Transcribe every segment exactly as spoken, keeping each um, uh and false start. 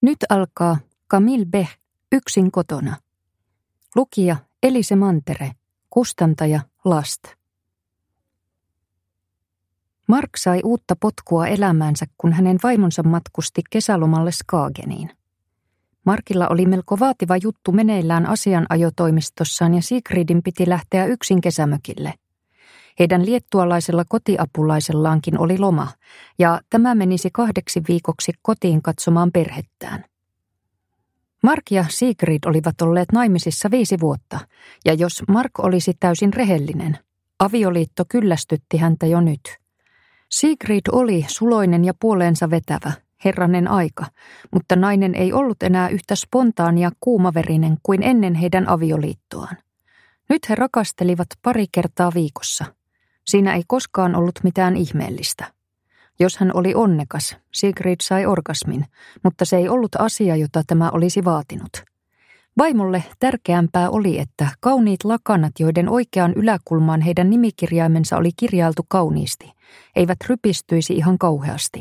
Nyt alkaa Camille Bech, Yksin kotona. Lukija Elise Mantere, kustantaja Last. Mark sai uutta potkua elämäänsä, kun hänen vaimonsa matkusti kesälomalle Skageniin. Markilla oli melko vaativa juttu meneillään asianajotoimistossaan ja Sigridin piti lähteä yksin kesämökille. Heidän liettualaisella kotiapulaisellaankin oli loma, ja tämä menisi kahdeksi viikoksi kotiin katsomaan perhettään. Mark ja Sigrid olivat olleet naimisissa viisi vuotta, ja jos Mark olisi täysin rehellinen, avioliitto kyllästytti häntä jo nyt. Sigrid oli suloinen ja puoleensa vetävä, herranen aika, mutta nainen ei ollut enää yhtä spontaani ja kuumaverinen kuin ennen heidän avioliittoaan. Nyt he rakastelivat pari kertaa viikossa. Siinä ei koskaan ollut mitään ihmeellistä. Jos hän oli onnekas, Sigrid sai orgasmin, mutta se ei ollut asia, jota tämä olisi vaatinut. Vaimolle tärkeämpää oli, että kauniit lakanat, joiden oikeaan yläkulmaan heidän nimikirjaimensa oli kirjailtu kauniisti, eivät rypistyisi ihan kauheasti.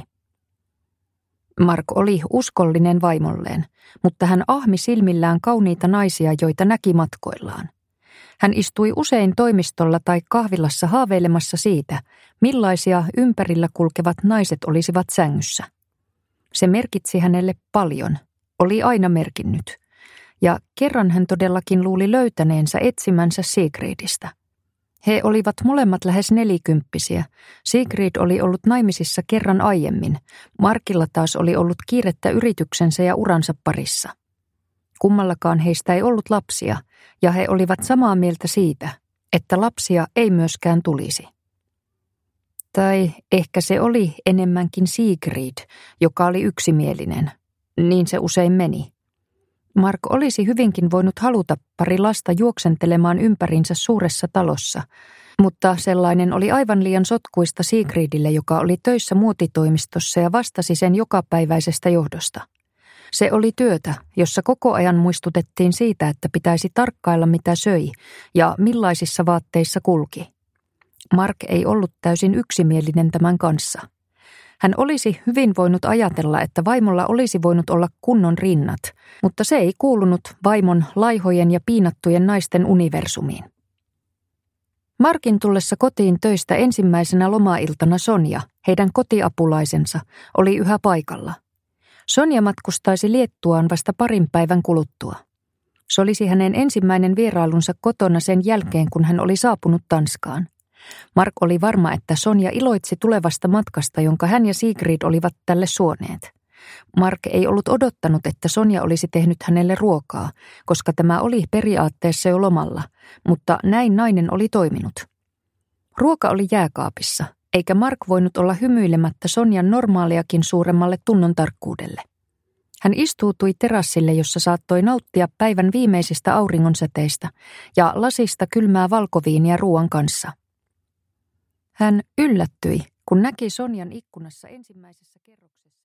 Mark oli uskollinen vaimolleen, mutta hän ahmi silmillään kauniita naisia, joita näki matkoillaan. Hän istui usein toimistolla tai kahvilassa haaveilemassa siitä, millaisia ympärillä kulkevat naiset olisivat sängyssä. Se merkitsi hänelle paljon, oli aina merkinnyt, ja kerran hän todellakin luuli löytäneensä etsimänsä Sigridistä. He olivat molemmat lähes nelikymppisiä. Sigrid oli ollut naimisissa kerran aiemmin, Markilla taas oli ollut kiirettä yrityksensä ja uransa parissa. Kummallakaan heistä ei ollut lapsia, ja he olivat samaa mieltä siitä, että lapsia ei myöskään tulisi. Tai ehkä se oli enemmänkin Sigrid, joka oli yksimielinen. Niin se usein meni. Mark olisi hyvinkin voinut haluta pari lasta juoksentelemaan ympärinsä suuressa talossa, mutta sellainen oli aivan liian sotkuista Sigridille, joka oli töissä muotitoimistossa ja vastasi sen jokapäiväisestä johdosta. Se oli työtä, jossa koko ajan muistutettiin siitä, että pitäisi tarkkailla mitä söi ja millaisissa vaatteissa kulki. Mark ei ollut täysin yksimielinen tämän kanssa. Hän olisi hyvin voinut ajatella, että vaimolla olisi voinut olla kunnon rinnat, mutta se ei kuulunut vaimon laihojen ja piinattujen naisten universumiin. Markin tullessa kotiin töistä ensimmäisenä lomailtana Sonja, heidän kotiapulaisensa, oli yhä paikalla. Sonja matkustaisi Liettuaan vasta parin päivän kuluttua. Se olisi hänen ensimmäinen vierailunsa kotona sen jälkeen, kun hän oli saapunut Tanskaan. Mark oli varma, että Sonja iloitsi tulevasta matkasta, jonka hän ja Sigrid olivat tälle suoneet. Mark ei ollut odottanut, että Sonja olisi tehnyt hänelle ruokaa, koska tämä oli periaatteessa jo lomalla, mutta näin nainen oli toiminut. Ruoka oli jääkaapissa, eikä Mark voinut olla hymyilemättä Sonjan normaaliakin suuremmalle tunnon tarkkuudelle. Hän istuutui terassille, jossa saattoi nauttia päivän viimeisistä auringonsäteistä ja lasista kylmää valkoviiniä ruoan kanssa. Hän yllättyi, kun näki Sonjan ikkunassa ensimmäisessä kerroksessa.